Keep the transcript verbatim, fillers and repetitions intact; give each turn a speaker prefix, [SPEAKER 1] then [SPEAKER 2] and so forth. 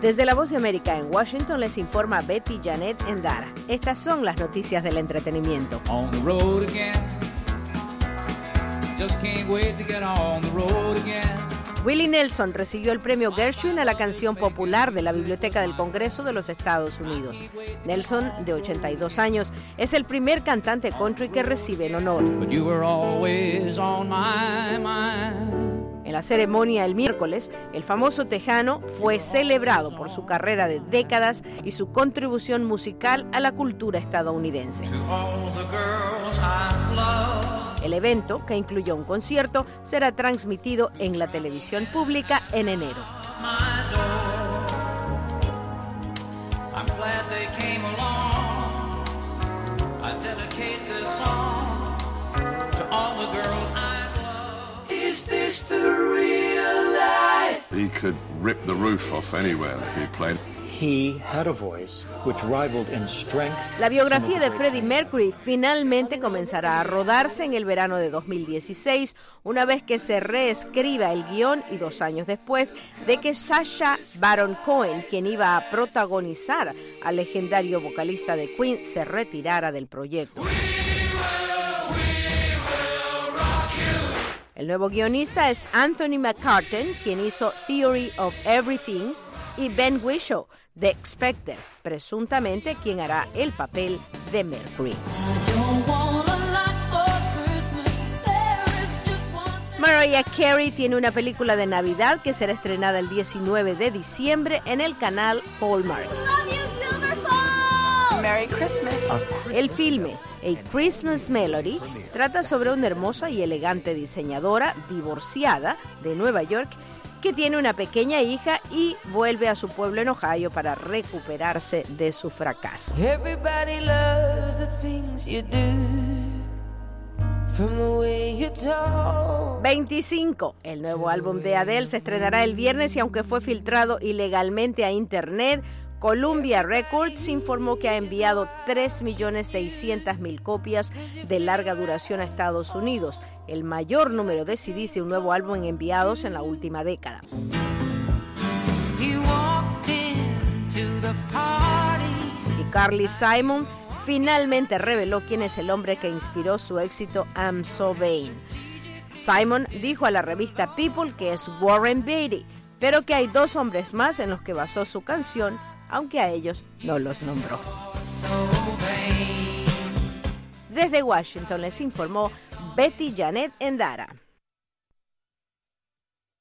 [SPEAKER 1] Desde La Voz de América en Washington les informa Betty Janet Endara. Estas son las noticias del entretenimiento.
[SPEAKER 2] On the road again. Just can't wait to get on the road again.
[SPEAKER 1] Willie Nelson recibió el premio Gershwin a la canción popular de la Biblioteca del Congreso de los Estados Unidos. Nelson, de ochenta y dos años, es el primer cantante country que recibe el honor.
[SPEAKER 2] But you were always on my mind.
[SPEAKER 1] En la ceremonia el miércoles, el famoso tejano fue celebrado por su carrera de décadas y su contribución musical a la cultura estadounidense. El evento, que incluyó un concierto, será transmitido en la televisión pública en enero.
[SPEAKER 3] He could rip the roof off anywhere that he played.
[SPEAKER 4] He had a voice which rivaled in strength.
[SPEAKER 1] La biografía de Freddie Mercury finalmente comenzará a rodarse en el verano de dos mil dieciséis, una vez que se reescriba el guión y dos años después de que Sacha Baron Cohen, quien iba a protagonizar al legendario vocalista de Queen, se retirara del proyecto. El nuevo guionista es Anthony McCarten, quien hizo Theory of Everything, y Ben Whishaw, de Expected, presuntamente quien hará el papel de Mercury. Mariah Carey tiene una película de Navidad que será estrenada el diecinueve de diciembre en el canal Hallmark.
[SPEAKER 5] Merry Christmas.
[SPEAKER 1] El filme A Christmas Melody trata sobre una hermosa y elegante diseñadora divorciada de Nueva York que tiene una pequeña hija y vuelve a su pueblo en Ohio para recuperarse de su fracaso.
[SPEAKER 6] Everybody loves the things you do, from the way you talk.
[SPEAKER 1] veinticinco. El nuevo álbum de Adele se estrenará el viernes y aunque fue filtrado ilegalmente a internet, Columbia Records informó que ha enviado tres millones seiscientas mil copias de larga duración a Estados Unidos, el mayor número de C Ds de un nuevo álbum enviados en la última década. Y Carly Simon finalmente reveló quién es el hombre que inspiró su éxito I'm So Vain. Simon dijo a la revista People que es Warren Beatty, pero que hay dos hombres más en los que basó su canción, aunque a ellos no los nombró. Desde Washington les informó Betty Janet Endara.